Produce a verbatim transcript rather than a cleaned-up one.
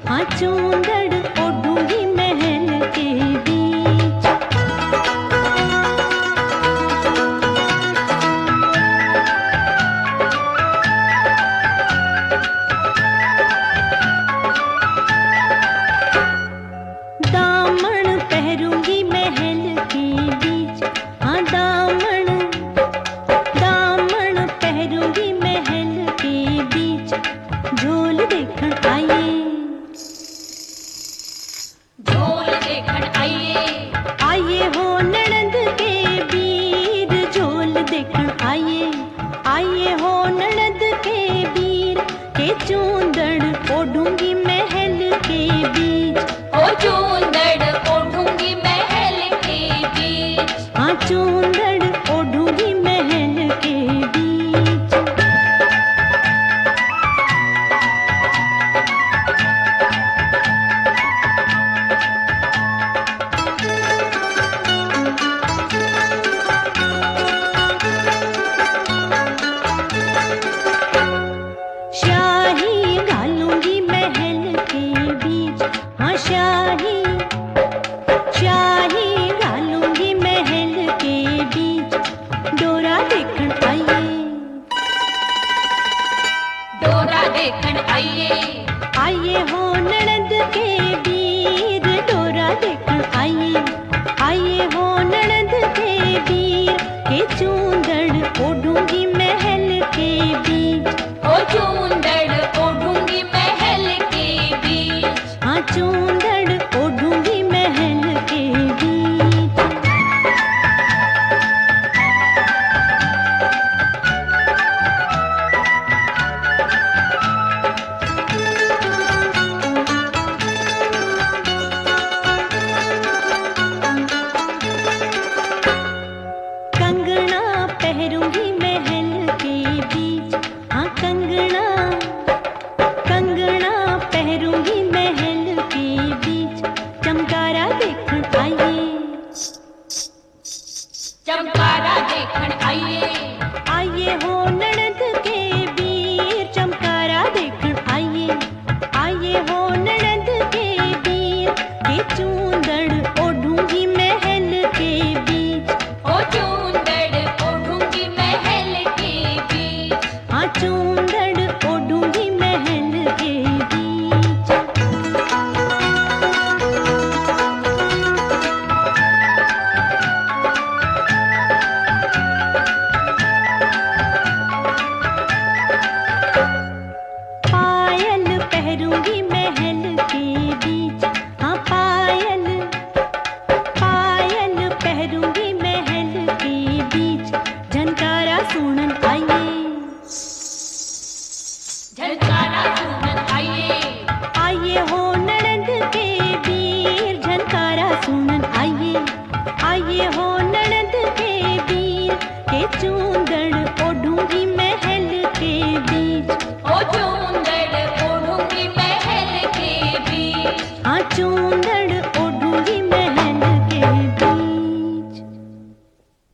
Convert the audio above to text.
हाँ चूंदड़ ओढ़ूंगी महल के बीच। दामन पहरूंगी महल के बीच, हाँ दामन दामन पहरूंगी महल के बीच। झोल देखण आइए, झोल देखण आइए, आइए हो ननद के वीर। झोल देखण आइए, आइए हो ननद के वीर। के चूंदड़ ओढ़ूंगी महल के बीच, ओ चूंदड़ ओढ़ूंगी महल के बीच। हाँ चूंदड़ ओढ़ूंगी महल के बीच। शाही घालूंगी महल के बीच, हाँ शाही शाही घालूंगी महल के बीच। डोरा देखण आइए, डोरा देखण आइए, आइए हो ननद के वीर। डोरा देखण आइए, आइए हो ननद के वीर। के चूंदड़ ओढ़ूंगी महल के बीच, ओ चूंदड़ ओढ़ूंगी महल के बीच। हाँ चूंदड़ ओढ़ूंगी महल के बीच। कंगना पहरूंगी महल के बीच, हाँ कंगना कंगना पहरूंगी महल के बीच। चमकारा देखण आइए, चमकारा देखण आइए, आइए हो ननद के वीर। चमकारा देखण आइए, आइए हो ननद के वीर। के चूंदड़ ओढ़ूंगी महल के बीच, ओ चूंदड़ ओढ़ूंगी महल के बीच। हाँ चूंदड़ ओढ़ूंगी महल के बीच। पायल पहरूंगी महल के बीच, हाँ पायल पायल पहरूंगी महल के बीच। झनकारा सुनन आइए, झनकारा सुनन आइए, आइए हो ननद के वीर। झनकारा सुनन आइए, आइए हो ननद के वीर। के चूंदड़ ओढ़ूंगी महल के बीच, ओ चूंदड़ ओढ़ूंगी महल के बीच। हाँ चूंदड़